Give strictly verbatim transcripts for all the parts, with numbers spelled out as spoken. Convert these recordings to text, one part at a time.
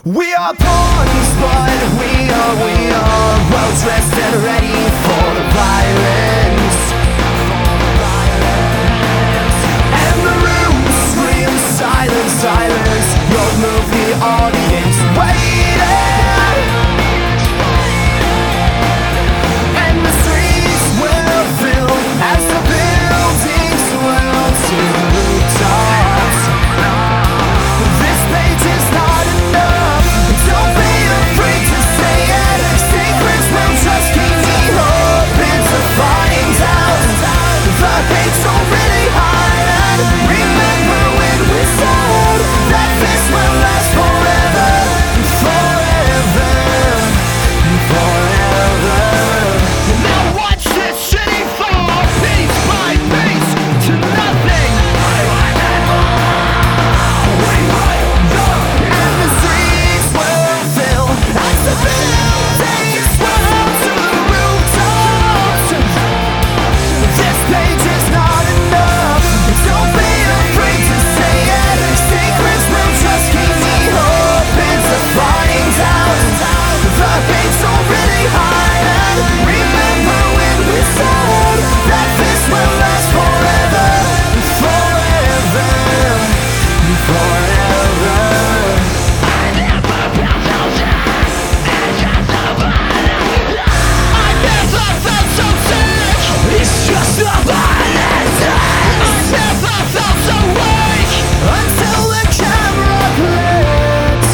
We are pawns, but we are, we are well dressed and ready for the violence. And the room screams silence, silence. You'll move the audience waiting. And the streets will fill as the buildings swell to the rooftops. This page is not enough. Don't be afraid to say it. Secrets will just keep me hoping to find out. The hate's already high. Remember when we said that this will last forever, forever, forever. Now watch this city fall piece by piece to nothing. And the streets will fill as the buildings swell to the rooftops. This page is not enough. Don't be afraid to say it. Secrets will just keep me hoping to find out. The hate's already high. Remember when we said that this will last forever, forever, forever. I never felt so sad. I never felt so sick. It's just a violence. I never felt so weak until the camera clicked.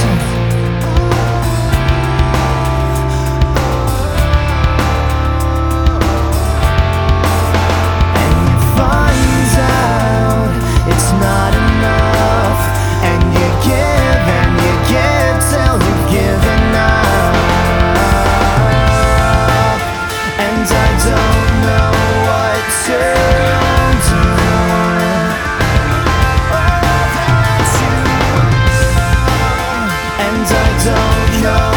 And you find out it's not enough. And you give and you give till you've given up. And I don't know what to do. And I don't know